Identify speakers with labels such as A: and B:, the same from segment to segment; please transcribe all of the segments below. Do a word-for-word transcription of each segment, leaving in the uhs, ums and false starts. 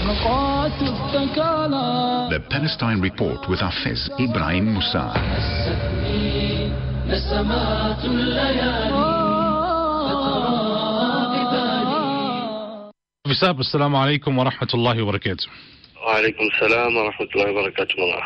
A: The Palestine Report with Hafiz Ibrahim Musa.
B: Visab, assalamu alaikum wa rahmatullahi wa barakatuh.
C: Wa alaikum salam wa rahmatullahi wa barakatuh.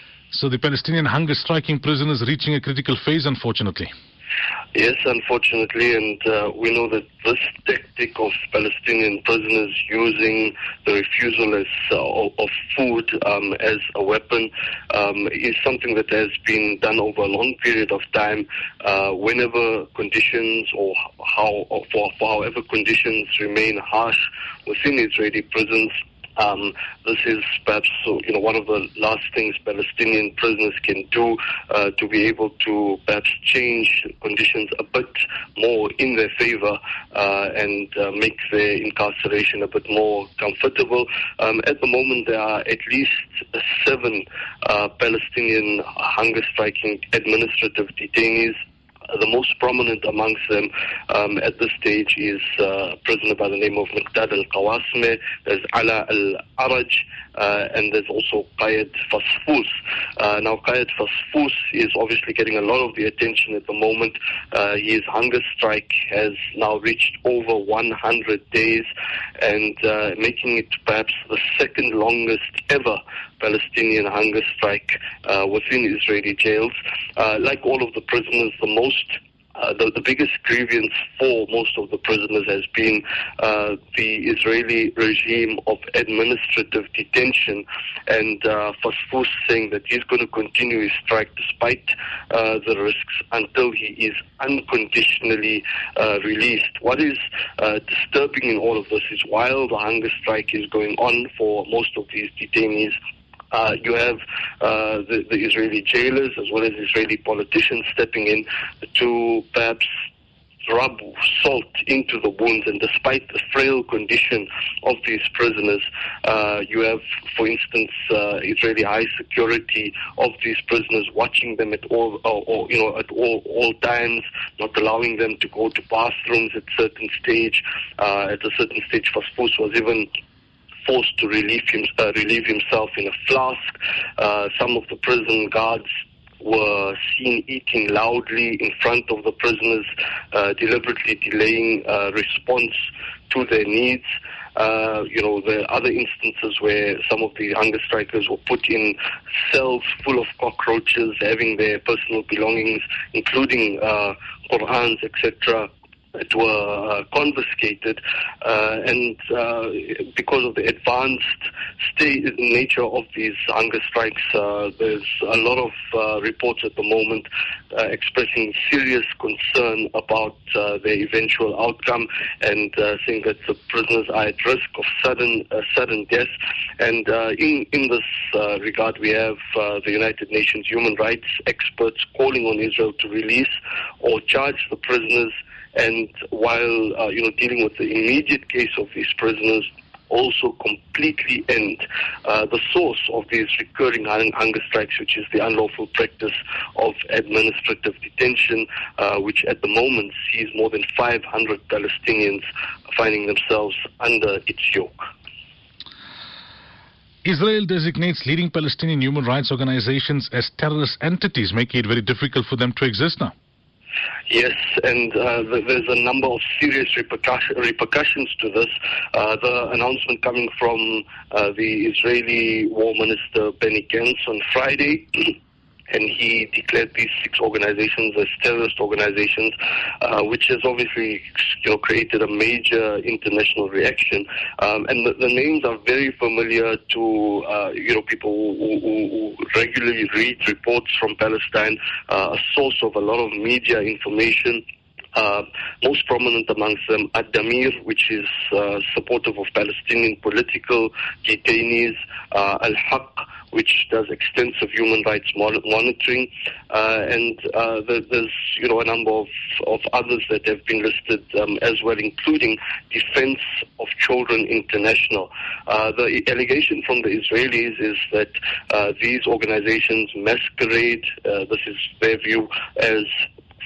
B: So the Palestinian hunger striking prisoners reaching a critical phase, unfortunately.
C: Yes, unfortunately, and uh, we know that this tactic of Palestinian prisoners using the refusal as, uh, of food um, as a weapon um, is something that has been done over a long period of time. Uh, whenever conditions or how or for, for however conditions remain harsh within Israeli prisons, Um, this is perhaps you know one of the last things Palestinian prisoners can do uh, to be able to perhaps change conditions a bit more in their favor uh, and uh, make their incarceration a bit more comfortable. Um, at the moment, there are at least seven uh, Palestinian hunger striking administrative detainees. The most prominent amongst them um, at this stage is uh, a prisoner by the name of Miqdad al-Qawasme, there's Ala al-Araj, uh, and there's also Qayed Fasfous. Uh, now, Qayed Fasfous is obviously getting a lot of the attention at the moment. Uh, his hunger strike has now reached over one hundred days and uh, making it perhaps the second longest ever Palestinian hunger strike uh, within Israeli jails. Uh, like all of the prisoners, the most Uh, the, the biggest grievance for most of the prisoners has been uh, the Israeli regime of administrative detention, and uh, Fasfous saying that he's going to continue his strike despite uh, the risks until he is unconditionally uh, released. What is uh, disturbing in all of this is while the hunger strike is going on for most of these detainees, Uh, you have uh, the, the Israeli jailers as well as Israeli politicians stepping in to perhaps rub salt into the wounds, and despite the frail condition of these prisoners, uh, you have, for instance, uh, Israeli high security of these prisoners watching them at all, or, or you know, at all all times, not allowing them to go to bathrooms at certain stage. Uh, at a certain stage, Fasfous was even forced to relieve, him, uh, relieve himself in a flask. Uh, some of the prison guards were seen eating loudly in front of the prisoners, uh, deliberately delaying uh, response to their needs. Uh, you know, there are other instances where some of the hunger strikers were put in cells full of cockroaches, having their personal belongings, including uh, Qur'ans, et cetera, that were uh, confiscated, uh, and uh, because of the advanced state nature of these hunger strikes, uh, there's a lot of uh, reports at the moment uh, expressing serious concern about uh, their eventual outcome, and uh, saying that the prisoners are at risk of sudden uh, sudden death. And uh, in in this uh, regard, we have uh, the United Nations human rights experts calling on Israel to release or charge the prisoners. And while, uh, you know, dealing with the immediate case of these prisoners, also completely end uh, the source of these recurring hunger strikes, which is the unlawful practice of administrative detention, uh, which at the moment sees more than five hundred Palestinians finding themselves under its yoke.
B: Israel designates leading Palestinian human rights organizations as terrorist entities, making it very difficult for them to exist now.
C: Yes, and uh, there's a number of serious repercussion, repercussions to this. Uh, the announcement coming from uh, the Israeli War Minister Benny Gantz on Friday, and he declared these six organizations as terrorist organizations, uh, which has obviously you know, created a major international reaction. Um, and the, the names are very familiar to uh, you know people who, who, who regularly read reports from Palestine, uh, a source of a lot of media information. Uh, most prominent amongst them, Ad-Damir, which is uh, supportive of Palestinian political detainees, uh, Al-Haq, which does extensive human rights monitoring, uh, and uh, there's you know a number of, of others that have been listed um, as well, including Defense of Children International. Uh, the allegation from the Israelis is that uh, these organizations masquerade, uh, this is their view, as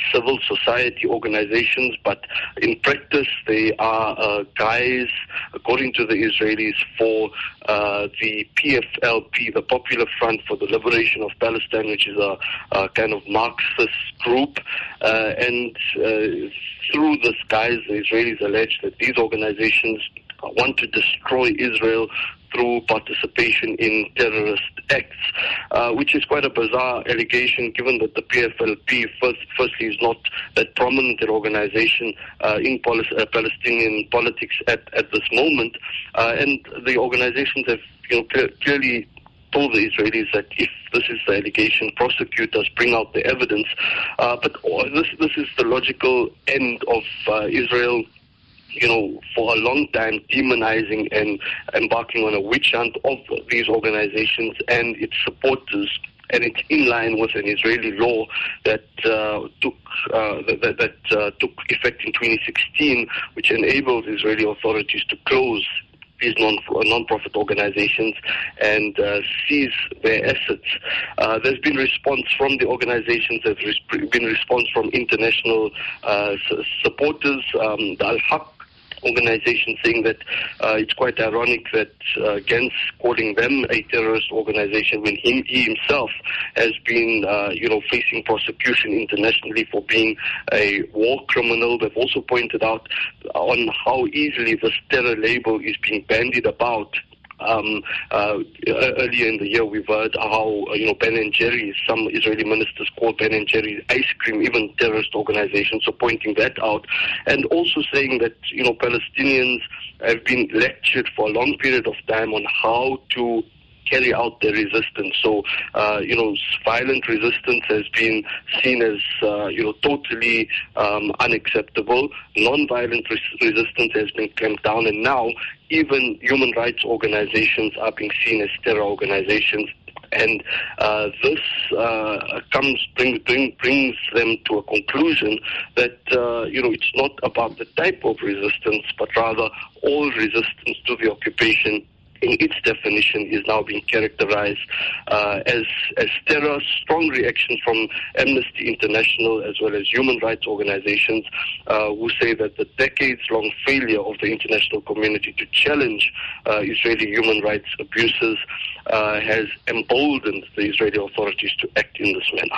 C: civil society organizations, but in practice they are uh, guys, according to the Israelis, for uh, the P F L P, the Popular Front for the Liberation of Palestine, which is a, a kind of Marxist group. Uh, and uh, through this guise, the Israelis allege that these organizations want to destroy Israel through participation in terrorist acts, uh, which is quite a bizarre allegation, given that the P F L P, first, firstly, is not that prominent an organization uh, in Pal- uh, Palestinian politics at, at this moment. Uh, and the organizations have you know, cl- clearly told the Israelis that if this is the allegation, prosecute us, bring out the evidence. Uh, but this, this is the logical end of uh, Israel, you know, for a long time demonizing and embarking on a witch hunt of these organizations and its supporters. And it's in line with an Israeli law that uh, took uh, that, that uh, took effect in twenty sixteen, which enabled Israeli authorities to close these non non-profit organizations and uh, seize their assets. Uh, there's been response from the organizations. There's res- been response from international uh, s- supporters. Um, the Al-Haq organization saying that uh, it's quite ironic that uh, Gantz calling them a terrorist organization when he, he himself has been, uh, you know, facing prosecution internationally for being a war criminal. They've also pointed out on how easily this terror label is being bandied about. Um, uh, earlier in the year, we've heard how, uh, you know, Ben and Jerry's, some Israeli ministers call Ben and Jerry's ice cream, even terrorist organizations, so pointing that out. And also saying that, you know, Palestinians have been lectured for a long period of time on how to carry out their resistance. So, uh, you know, violent resistance has been seen as, uh, you know, totally um, unacceptable. Non-violent res- resistance has been clamped down, and now even human rights organizations are being seen as terror organizations. And uh, this uh, comes bring, bring, brings them to a conclusion that uh, you know it's not about the type of resistance, but rather all resistance to the occupation, in its definition, is now being characterized uh, as as terror. Strong reactions from Amnesty International as well as human rights organizations uh, who say that the decades-long failure of the international community to challenge uh, Israeli human rights abuses uh, has emboldened the Israeli authorities to act in this manner.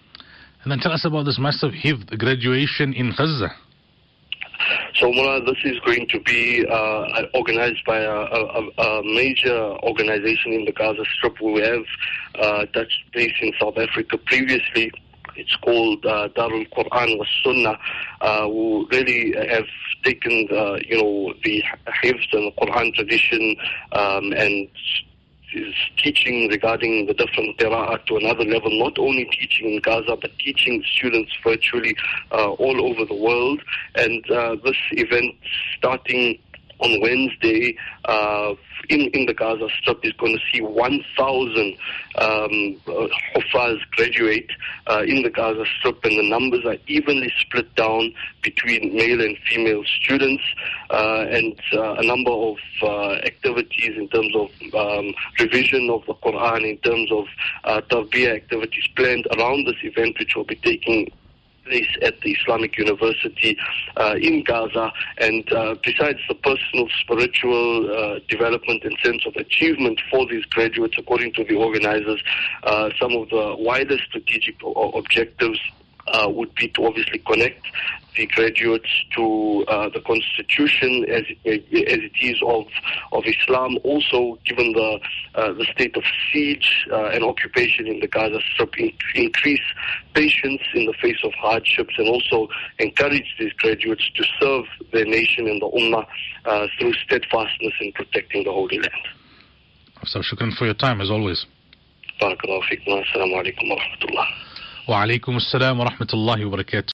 B: And then tell us about this massive Hifd graduation in Gaza.
C: So, Mullah, this is going to be uh, organized by a, a, a major organization in the Gaza Strip. We have uh, touched base in South Africa previously. It's called uh, Darul Quran wa Sunnah, uh, who really have taken, uh, you know, the Hifz and the Quran tradition um, and is teaching regarding the different qira'at to another level, not only teaching in Gaza, but teaching students virtually uh, all over the world. And uh, this event, starting on Wednesday uh, in, in the Gaza Strip, is going to see one thousand um, uh, Hufaz graduate uh, in the Gaza Strip, and the numbers are evenly split down between male and female students, uh, and uh, a number of uh, activities in terms of um, revision of the Quran, in terms of uh, tarbiyah activities planned around this event, which will be taking place at the Islamic University uh, in Gaza. And uh, besides the personal, spiritual uh, development and sense of achievement for these graduates, according to the organizers, uh, some of the wider strategic o- objectives uh, would be to obviously connect the graduates to uh, the constitution as it, as it is of of Islam. Also, given the uh, the state of siege uh, and occupation in the Gaza Strip, in, increase patience in the face of hardships, and also encourage these graduates to serve their nation and the Ummah uh, through steadfastness in protecting the Holy Land.
B: So, shukran for your time, as always.
C: Barakallahu feekum. Assalamu alaikum wa rahmatullah.
B: Wa alaikum assalam wa rahmatullahi wa barakatuh.